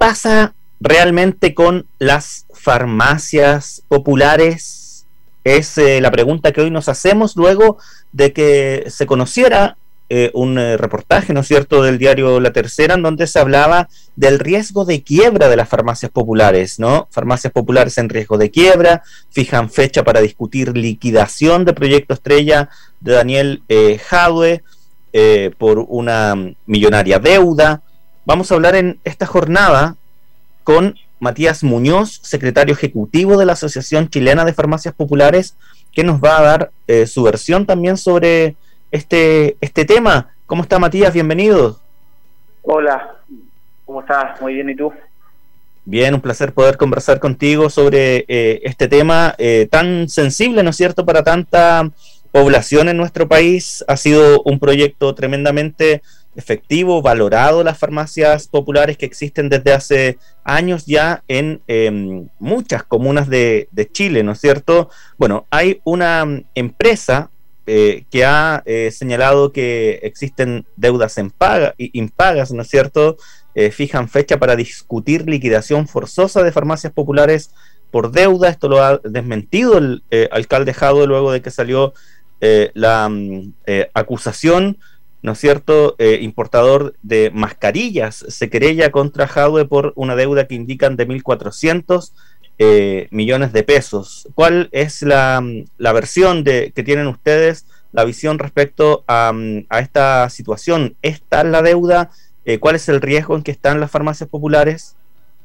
pasa realmente con las farmacias populares? Es la pregunta que hoy nos hacemos luego de que se conociera un reportaje, ¿no es cierto?, del diario La Tercera, en donde se hablaba del riesgo de quiebra de las farmacias populares, ¿no? Farmacias populares en riesgo de quiebra, fijan fecha para discutir liquidación de Proyecto Estrella de Daniel Jadwe por una millonaria deuda. Vamos a hablar en esta jornada con Matías Muñoz, secretario ejecutivo de la Asociación Chilena de Farmacias Populares, que nos va a dar su versión también sobre este tema. ¿Cómo está, Matías? Bienvenido. Hola, ¿cómo estás? Muy bien, ¿y tú? Bien, un placer poder conversar contigo sobre este tema tan sensible, ¿no es cierto?, para tanta población en nuestro país. Ha sido un proyecto tremendamente efectivo, valorado, las farmacias populares que existen desde hace años ya en muchas comunas de Chile, ¿no es cierto? Bueno, hay una empresa que ha señalado que existen deudas impagas, ¿no es cierto? Fijan fecha para discutir liquidación forzosa de farmacias populares por deuda. Esto lo ha desmentido el alcalde Jadwe luego de que salió la acusación, ¿no es cierto? Importador de mascarillas se querella contra Jadwe por una deuda que indican de 1.400 millones de pesos. ¿Cuál es la versión que tienen ustedes, la visión respecto a esta situación? ¿Está la deuda? ¿Cuál es el riesgo en que están las farmacias populares?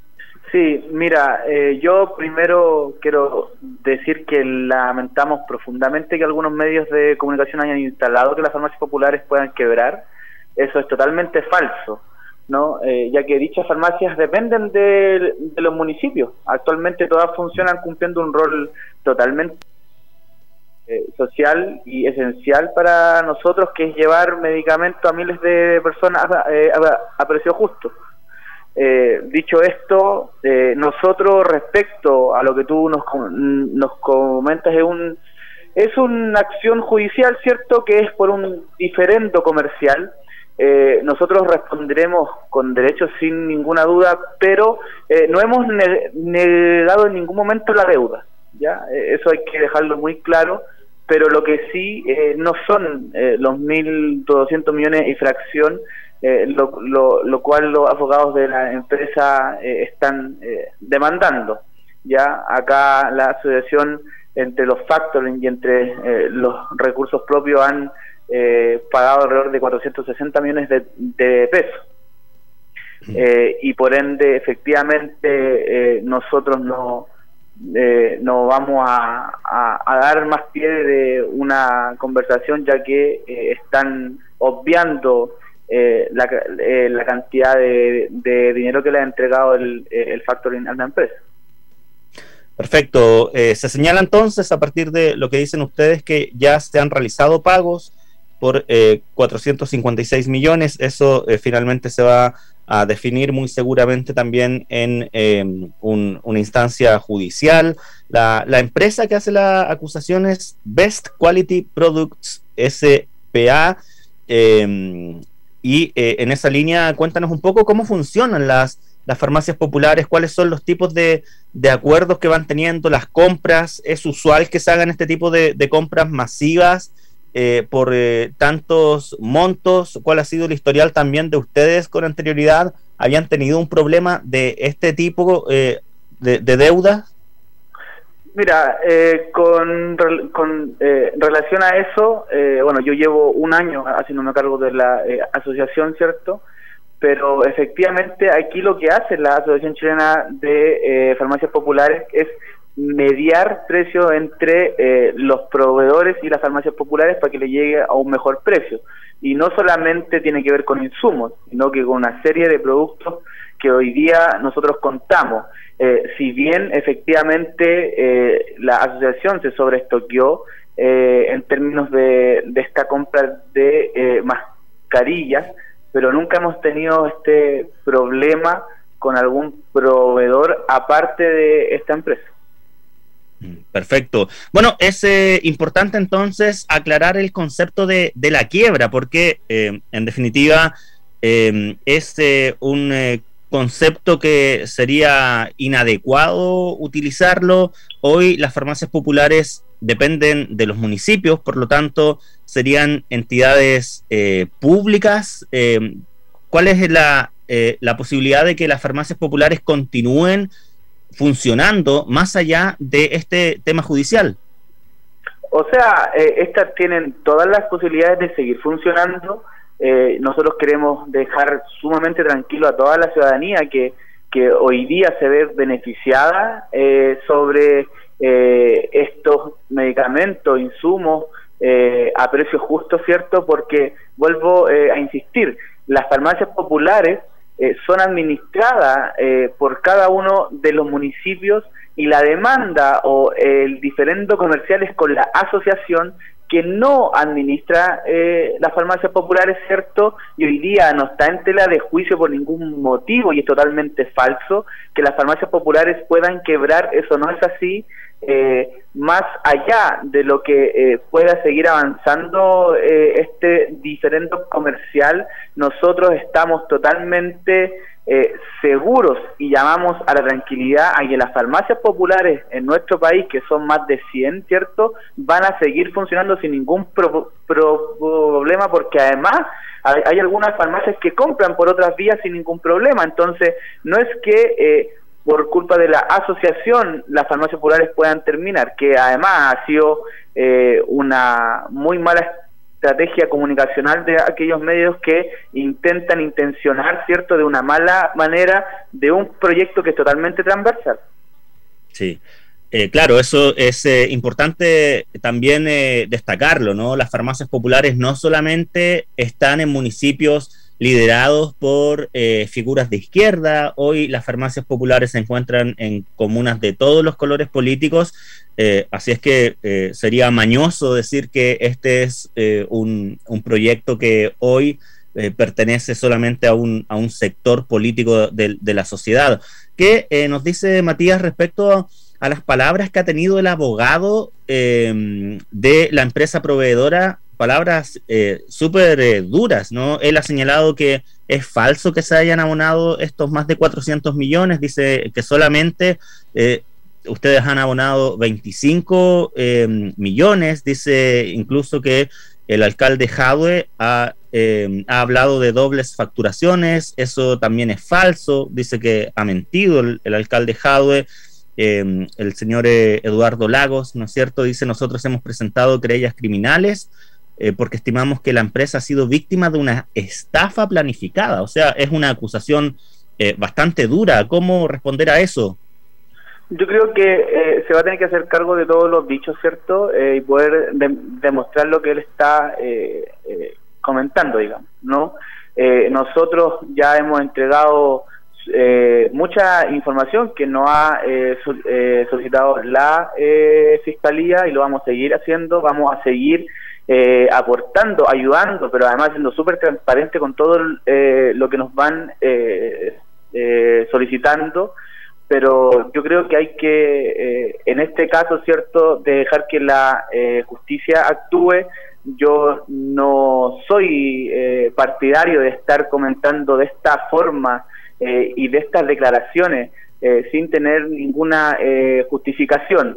Sí, mira, yo primero quiero decir que lamentamos profundamente que algunos medios de comunicación hayan instalado que las farmacias populares puedan quebrar. Eso es totalmente falso, ¿no? Ya que dichas farmacias dependen de los municipios. Actualmente todas funcionan cumpliendo un rol totalmente social y esencial para nosotros, que es llevar medicamentos a miles de personas a precio justo. Dicho esto, nosotros, respecto a lo que tú nos comentas, es una acción judicial, ¿cierto?, que es por un diferendo comercial. Nosotros responderemos con derechos sin ninguna duda, pero no hemos negado en ningún momento la deuda, ¿ya? Eso hay que dejarlo muy claro, pero lo que sí no son los 1.200 millones y fracción, lo cual los abogados de la empresa están demandando. Ya acá la asociación, entre los factoring y entre los recursos propios, han pagado alrededor de 460 millones de pesos. Y por ende, efectivamente, nosotros no vamos a dar más pie de una conversación, ya que están obviando la cantidad de dinero que le ha entregado el factoring a la empresa. Perfecto. Se señala entonces, a partir de lo que dicen ustedes, que ya se han realizado pagos por 456 millones. Eso finalmente se va a definir muy seguramente también en una instancia judicial. La empresa que hace la acusación es Best Quality Products S.p.A. Y en esa línea, cuéntanos un poco cómo funcionan las farmacias populares, cuáles son los tipos de acuerdos que van teniendo, las compras. ¿Es usual que se hagan este tipo de compras masivas por tantos montos? ¿Cuál ha sido el historial también de ustedes con anterioridad? ¿Habían tenido un problema de este tipo de deuda? Mira, con relación a eso, bueno, yo llevo un año haciéndome cargo de la asociación, ¿cierto? Pero efectivamente aquí lo que hace la Asociación Chilena de Farmacias Populares es mediar precios entre los proveedores y las farmacias populares para que le llegue a un mejor precio. Y no solamente tiene que ver con insumos, sino que con una serie de productos que hoy día nosotros contamos. Si bien efectivamente la asociación se sobreestoqueó en términos de esta compra de mascarillas, pero nunca hemos tenido este problema con algún proveedor aparte de esta empresa. Perfecto. Bueno, es importante entonces aclarar el concepto de la quiebra, porque en definitiva es un concepto que sería inadecuado utilizarlo. Hoy las farmacias populares dependen de los municipios, por lo tanto serían entidades públicas. ¿Cuál es la posibilidad de que las farmacias populares continúen funcionando más allá de este tema judicial? O sea, estas tienen todas las posibilidades de seguir funcionando. Nosotros queremos dejar sumamente tranquilo a toda la ciudadanía que hoy día se ve beneficiada sobre estos medicamentos, insumos a precios justos, ¿cierto? Porque vuelvo a insistir, las farmacias populares son administradas por cada uno de los municipios, y la demanda o el diferendo comercial es con la asociación que no administra las farmacias populares, ¿cierto? Y hoy día no está en tela de juicio por ningún motivo, y es totalmente falso que las farmacias populares puedan quebrar. Eso no es así. Más allá de lo que pueda seguir avanzando este diferendo comercial, nosotros estamos totalmente seguros y llamamos a la tranquilidad a que las farmacias populares en nuestro país, que son más de 100, ¿cierto?, van a seguir funcionando sin ningún problema, porque además hay algunas farmacias que compran por otras vías sin ningún problema. Entonces no es que por culpa de la asociación las farmacias populares puedan terminar, que además ha sido una muy mala estrategia comunicacional de aquellos medios que intentan intencionar, ¿cierto?, de una mala manera de un proyecto que es totalmente transversal. Sí, claro, eso es importante también destacarlo, ¿no? Las farmacias populares no solamente están en municipios liderados por figuras de izquierda. Hoy las farmacias populares se encuentran en comunas de todos los colores políticos, así es que sería mañoso decir que este es un proyecto que hoy pertenece solamente a un sector político de la sociedad. ¿Qué nos dice Matías respecto a las palabras que ha tenido el abogado de la empresa proveedora? Palabras súper duras, ¿no? Él ha señalado que es falso que se hayan abonado estos más de 400 millones, dice que solamente ustedes han abonado 25 millones, dice incluso que el alcalde Jadwe ha hablado de dobles facturaciones, eso también es falso, dice que ha mentido el alcalde Jadwe. El señor Eduardo Lagos, ¿no es cierto?, dice: nosotros hemos presentado querellas criminales porque estimamos que la empresa ha sido víctima de una estafa planificada. O sea, es una acusación bastante dura. ¿Cómo responder a eso? Yo creo que se va a tener que hacer cargo de todos los dichos, ¿cierto? Y poder demostrar lo que él está comentando, digamos, ¿no? Nosotros ya hemos entregado mucha información que nos ha solicitado la Fiscalía, y lo vamos a seguir haciendo. Vamos a seguir aportando, ayudando, pero además siendo súper transparente con todo lo que nos van solicitando. Pero yo creo que hay que, en este caso, ¿cierto?, de dejar que la justicia actúe. Yo no soy partidario de estar comentando de esta forma y de estas declaraciones sin tener ninguna justificación.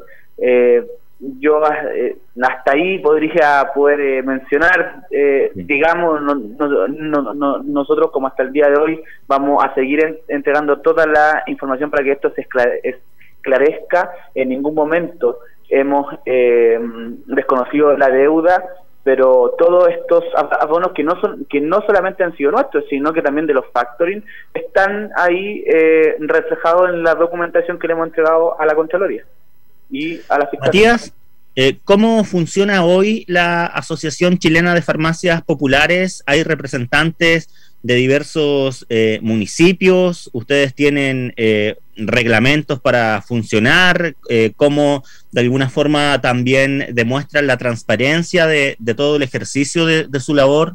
Yo hasta ahí podría poder mencionar, digamos, nosotros como hasta el día de hoy vamos a seguir entregando toda la información para que esto se esclarezca. En ningún momento hemos desconocido la deuda, pero todos estos abonos que no solamente han sido nuestros, sino que también de los factoring, están ahí reflejados en la documentación que le hemos entregado a la Contraloría y a la Fiscalía. Matías, ¿cómo funciona hoy la Asociación Chilena de Farmacias Populares? ¿Hay representantes de diversos municipios? ¿Ustedes tienen reglamentos para funcionar? ¿Cómo de alguna forma también demuestran la transparencia de todo el ejercicio de su labor?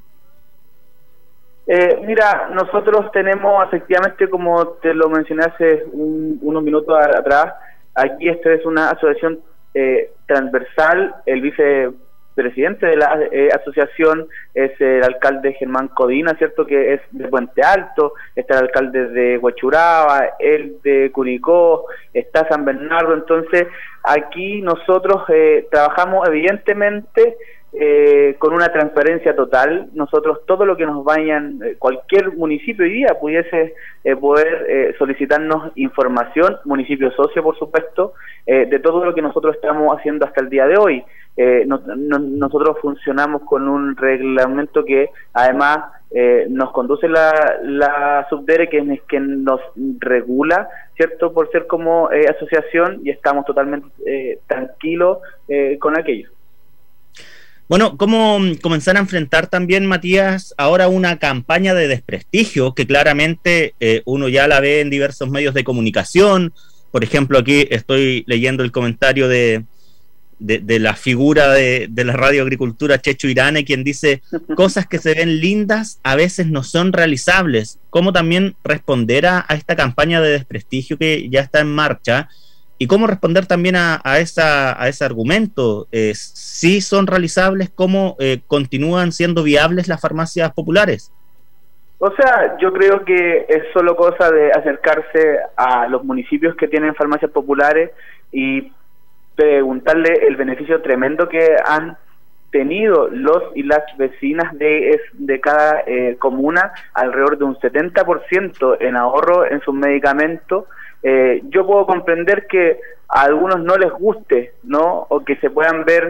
Mira, nosotros tenemos efectivamente, como te lo mencioné hace unos minutos atrás, aquí esta es una asociación transversal. El presidente de la asociación es el alcalde Germán Codina, ¿cierto?, que es de Puente Alto, está el alcalde de Huachuraba, el de Curicó, está San Bernardo. Entonces aquí nosotros trabajamos evidentemente con una transparencia total. Nosotros todo lo que nos vayan, cualquier municipio hoy día pudiese poder solicitarnos información, municipio socio por supuesto, de todo lo que nosotros estamos haciendo hasta el día de hoy. Nosotros funcionamos con un reglamento que además nos conduce la Subdere, que es quien nos regula, ¿cierto?, por ser como asociación, y estamos totalmente tranquilos con aquello. Bueno, ¿cómo comenzar a enfrentar también, Matías, ahora una campaña de desprestigio que claramente uno ya la ve en diversos medios de comunicación? Por ejemplo, aquí estoy leyendo el comentario de la figura de la Radio Agricultura, Checho Irane, quien dice: cosas que se ven lindas a veces no son realizables. ¿Cómo también responder a esta campaña de desprestigio que ya está en marcha? ¿Y cómo responder también a ese argumento? ¿Sí son realizables? ¿Cómo continúan siendo viables las farmacias populares? O sea, yo creo que es solo cosa de acercarse a los municipios que tienen farmacias populares y preguntarle el beneficio tremendo que han tenido los y las vecinas de cada comuna, alrededor de un 70% en ahorro en sus medicamentos. Yo puedo comprender que a algunos no les guste, ¿no?, o que se puedan ver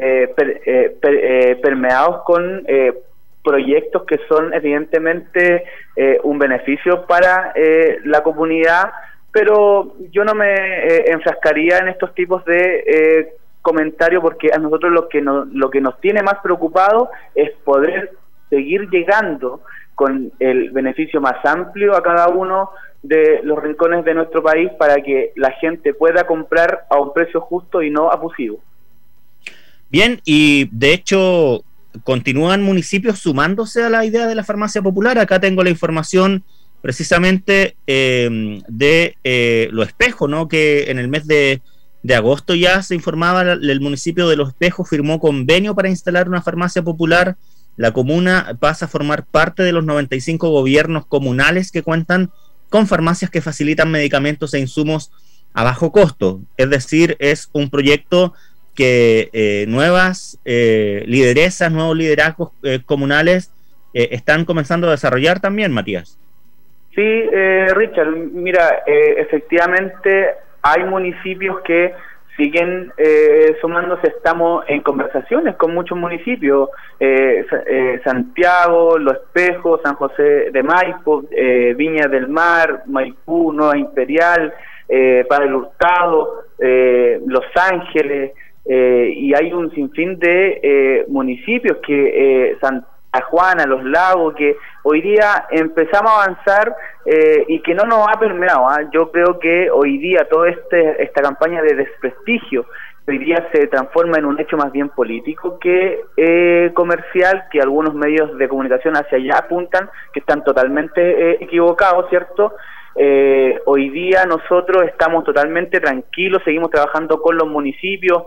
permeados con proyectos que son evidentemente un beneficio para la comunidad, pero yo no me enfrascaría en estos tipos de comentarios, porque a nosotros lo que nos tiene más preocupado es poder seguir llegando con el beneficio más amplio a cada uno de los rincones de nuestro país, para que la gente pueda comprar a un precio justo y no abusivo. Bien, y de hecho continúan municipios sumándose a la idea de la farmacia popular. Acá tengo la información precisamente de Los Espejos, ¿no?, que en el mes de agosto ya se informaba, el municipio de Los Espejos firmó convenio para instalar una farmacia popular. La comuna pasa a formar parte de los 95 gobiernos comunales que cuentan con farmacias que facilitan medicamentos e insumos a bajo costo. Es decir, es un proyecto que nuevas lideresas, nuevos liderazgos comunales están comenzando a desarrollar también, Matías. Sí, Richard, mira, efectivamente hay municipios que siguen sumándose. Estamos en conversaciones con muchos municipios, Santiago, Los Espejos, San José de Maipo, Viña del Mar, Maipú, Nueva Imperial, Padre Hurtado, Los Ángeles, y hay un sinfín de municipios que Santa Juana, Los Lagos, que hoy día empezamos a avanzar y que no nos ha permeado. Yo creo que hoy día toda esta campaña de desprestigio hoy día se transforma en un hecho más bien político que comercial, que algunos medios de comunicación hacia allá apuntan, que están totalmente equivocados, ¿cierto? Hoy día nosotros estamos totalmente tranquilos, seguimos trabajando con los municipios,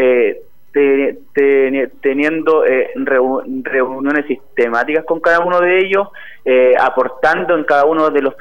teniendo reuniones sistemáticas con cada uno de ellos, aportando en cada uno de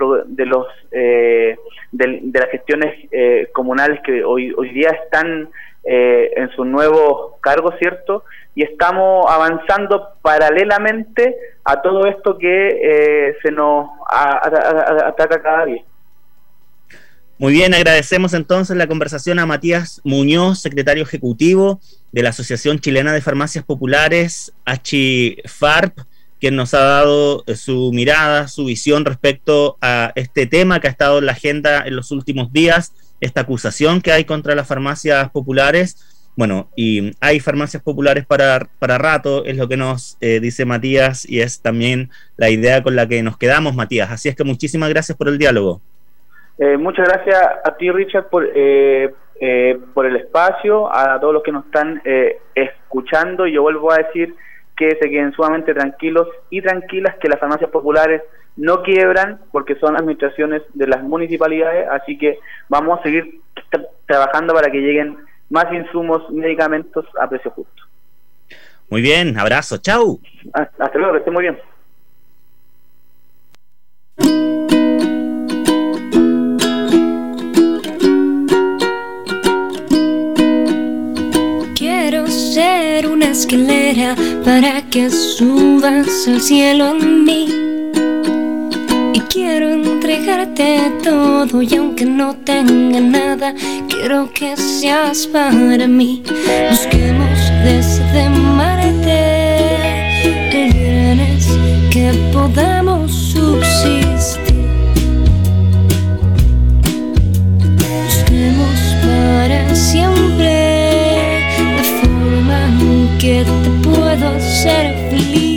las gestiones comunales que hoy día están en sus nuevos cargos, ¿cierto? Y estamos avanzando paralelamente a todo esto que se nos ataca cada día. Muy bien, agradecemos entonces la conversación a Matías Muñoz, secretario ejecutivo de la Asociación Chilena de Farmacias Populares, ACHIFARP, quien nos ha dado su mirada, su visión respecto a este tema que ha estado en la agenda en los últimos días, esta acusación que hay contra las farmacias populares. Bueno, y hay farmacias populares para rato, es lo que nos dice Matías, y es también la idea con la que nos quedamos, Matías. Así es que muchísimas gracias por el diálogo. Muchas gracias a ti, Richard, por el espacio, a todos los que nos están escuchando. Y yo vuelvo a decir que se queden sumamente tranquilos y tranquilas, que las farmacias populares no quiebran, porque son administraciones de las municipalidades, así que vamos a seguir trabajando para que lleguen más insumos, medicamentos a precio justo. Muy bien, abrazo, chau. Hasta luego, que esté muy bien. Quiero ser una escalera para que subas al cielo en mí. Y quiero entregarte todo, y aunque no tenga nada, quiero que seas para mí. Busquemos desde Marte bienes que podamos subsistir. Busquemos para siempre la forma en que te puedo hacer feliz.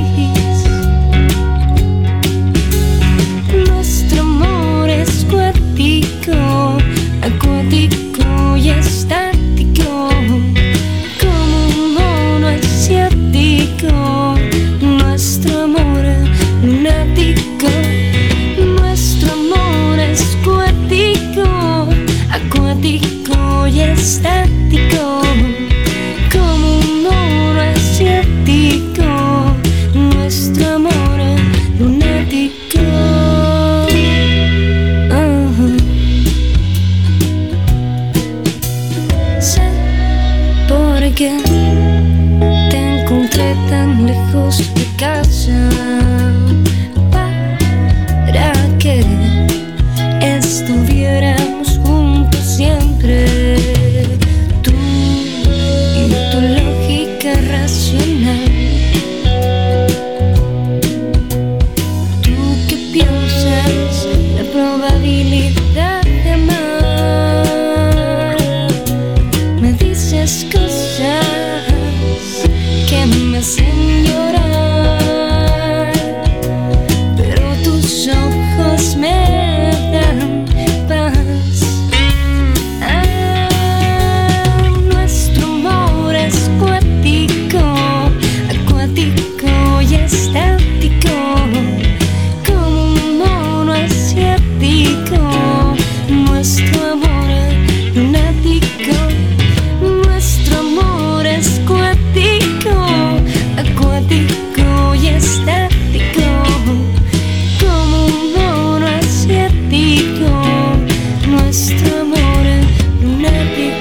Nuestro amor es cuático, acuático y estático, como un mono asiático. Nuestro amor lunático, nuestro amor es cuático, acuático y estático, como un mono asiático. Nuestro amor lunático. Sé por qué te encontré tan lejos de casa, para que estuviéramos juntos siempre. Tú y tu lógica racional. ¿Tú qué piensas? La probabilidad de amar. Me dices cosas que me hacen llorar, pero tus ojos me dan paz. Nuestro amor es cuático, acuático y estático, como un mono asiático. Nuestro amor es lunático. Nuestro amor es cuático, acuático y estático, como un mono asiático. Nuestro amor es lunático.